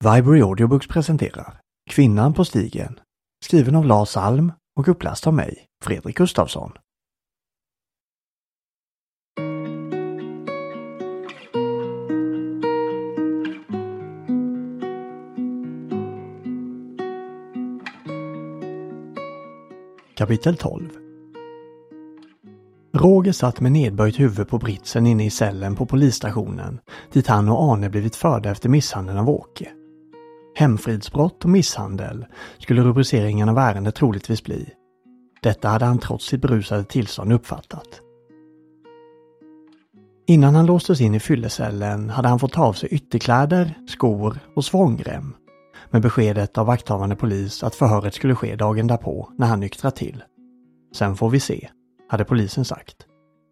Viberary Audiobooks presenterar Kvinnan på stigen, skriven av Lars Alm och uppläst av mig, Fredrik Gustafsson. Kapitel 12. Roger satt med nedböjt huvud på britsen inne i cellen på polisstationen dit han och Arne blivit förda efter misshandeln av Åke. Hemfridsbrott och misshandel skulle rubriceringen av ärendet troligtvis bli. Detta hade han trots sitt berusade tillstånd uppfattat. Innan han låstes in i fyllecellen hade han fått ta av sig ytterkläder, skor och svångrem med beskedet av vakthavande polis att förhöret skulle ske dagen därpå när han nyktrar till. Sen får vi se, hade polisen sagt.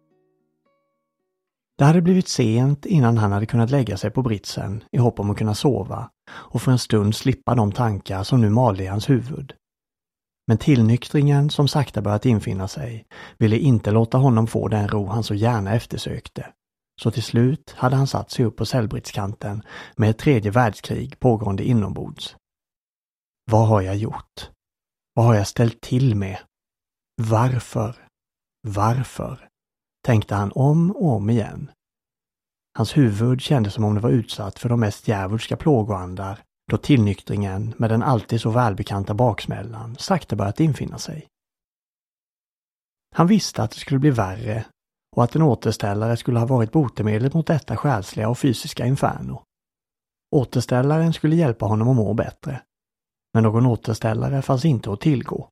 Det hade blivit sent innan han hade kunnat lägga sig på britsen i hopp om att kunna sova och för en stund slippa de tankar som nu malde i hans huvud. Men tillnyktringen som sakta börjat infinna sig ville inte låta honom få den ro han så gärna eftersökte. Så till slut hade han satt sig upp på cellbritskanten med ett tredje världskrig pågående inombords. Vad har jag gjort? Vad har jag ställt till med? Varför? Varför? Tänkte han om och om igen. Hans huvud kändes som om det var utsatt för de mest djävulska plågoandar då tillnyktringen med den alltid så välbekanta baksmällan sakta börjat infinna sig. Han visste att det skulle bli värre och att en återställare skulle ha varit botemedlet mot detta själsliga och fysiska inferno. Återställaren skulle hjälpa honom att må bättre, men någon återställare fanns inte att tillgå.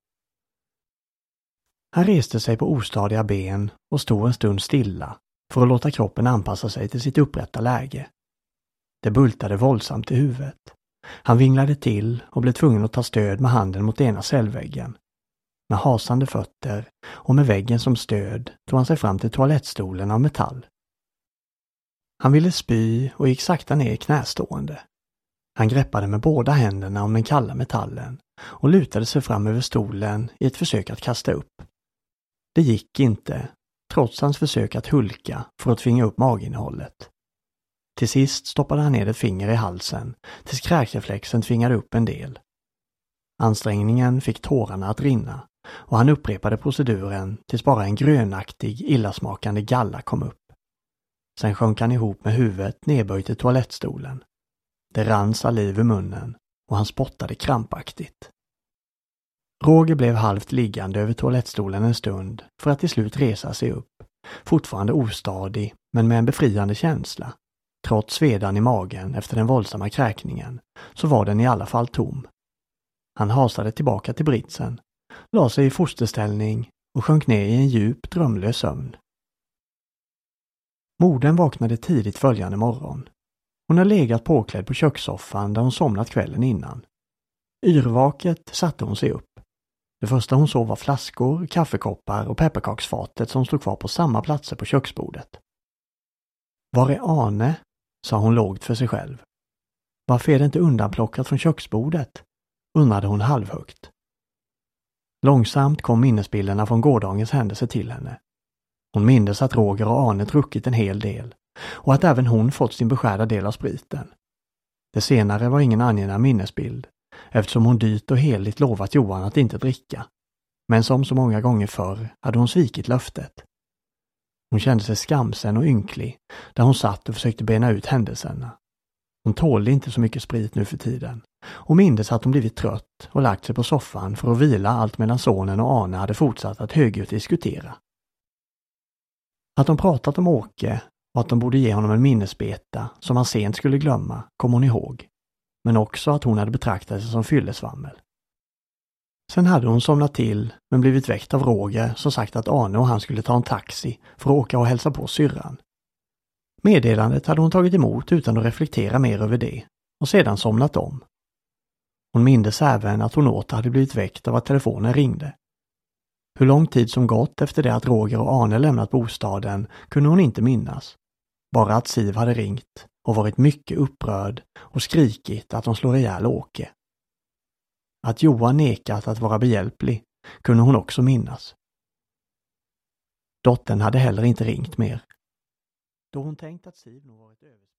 Han reste sig på ostadiga ben och stod en stund stilla för att låta kroppen anpassa sig till sitt upprätta läge. Det bultade våldsamt i huvudet. Han vinglade till och blev tvungen att ta stöd med handen mot ena cellväggen. Med hasande fötter och med väggen som stöd tog han sig fram till toalettstolen av metall. Han ville spy och gick sakta ner i knästående. Han greppade med båda händerna om den kalla metallen och lutade sig fram över stolen i ett försök att kasta upp. Det gick inte, trots hans försök att hulka för att tvinga upp maginnehållet. Till sist stoppade han ner ett finger i halsen tills kräkreflexen tvingade upp en del. Ansträngningen fick tårarna att rinna och han upprepade proceduren tills bara en grönaktig, illasmakande galla kom upp. Sen sjönk han ihop med huvudet nedböjt i toalettstolen. Det rann saliv ur munnen och han spottade krampaktigt. Roger blev halvt liggande över toalettstolen en stund för att till slut resa sig upp, fortfarande ostadig men med en befriande känsla. Trots svedan i magen efter den våldsamma kräkningen så var den i alla fall tom. Han hasade tillbaka till britsen, la sig i fosterställning och sjönk ner i en djup drömlös sömn. Modern vaknade tidigt följande morgon. Hon hade legat påklädd på kökssoffan där hon somnat kvällen innan. Yrvaket satte hon sig upp. Det första hon såg var flaskor, kaffekoppar och pepparkaksfatet som stod kvar på samma platser på köksbordet. Var är Arne? Sa hon lågt för sig själv. Varför är det inte undanplockat från köksbordet? Undrade hon halvhögt. Långsamt kom minnesbilderna från gårdagens händelse till henne. Hon mindes att Roger och Arne druckit en hel del och att även hon fått sin beskärda del av spriten. Det senare var ingen angenäm minnesbild eftersom hon dyrt och heligt lovat Johan att inte dricka. Men som så många gånger förr hade hon svikit löftet. Hon kände sig skamsen och ynklig där hon satt och försökte bena ut händelserna. Hon tålde inte så mycket sprit nu för tiden och mindes att hon blivit trött och lagt sig på soffan för att vila allt medan sonen och Arne hade fortsatt att högljutt diskutera. Att de pratat om Åke och att de borde ge honom en minnesbeta som han sent skulle glömma kom hon ihåg. Men också att hon hade betraktat sig som fyllesvammel. Sen hade hon somnat till men blivit väckt av Roger som sagt att Arne och han skulle ta en taxi för att åka och hälsa på syrran. Meddelandet hade hon tagit emot utan att reflektera mer över det och sedan somnat om. Hon mindes även att hon åter hade blivit väckt av att telefonen ringde. Hur lång tid som gått efter det att Roger och Arne lämnat bostaden kunde hon inte minnas. Bara att Siv hade ringt och varit mycket upprörd och skrikit att de slår ihjäl Åke. Att Johan nekat att vara behjälplig kunde hon också minnas. Dottern hade heller inte ringt mer. Då hon tänkt att Siv nog varit över